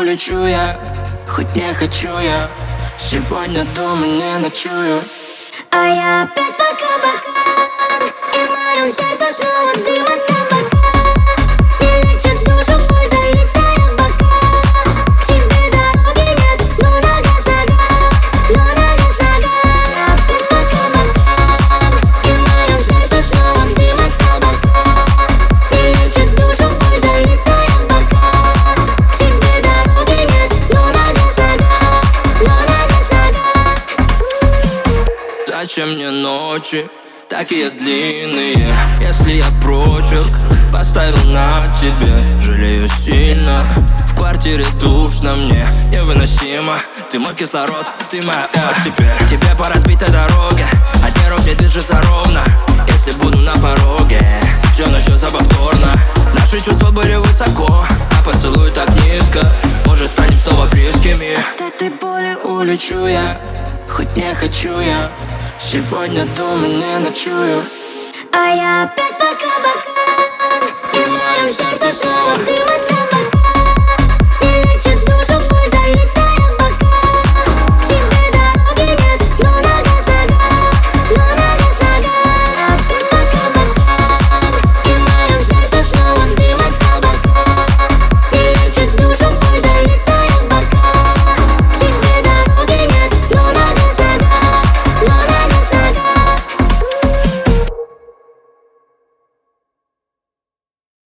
улечу я, хоть не хочу я. Сегодня дома не ночую. А я опять по кабакам, и в моем сердце снова дым от табака. Не лечит душу боль, залетая в бока. К тебе дороги нет, но нога с нога, но нога с нога. Я опять по кабакам, и в моем сердце снова дым от табака. Не лечит душу боль, залетая в бока. К тебе дороги нет, но нога с нога, но нога с нога. Зачем мне ночи такие длинные, если я прочерк поставил на тебе? Жалею сильно, в квартире душно мне, невыносимо. Ты мой кислород, ты моя теперь. Тебе по разбитой дороге, одни рук не дышится ровно. Если буду на пороге, все начнется повторно. Наши чувства были высоко, а поцелуй так низко. Может, станем снова близкими. От этой боли улечу я, хоть не хочу я. Сегодня дома не ночую. А я опять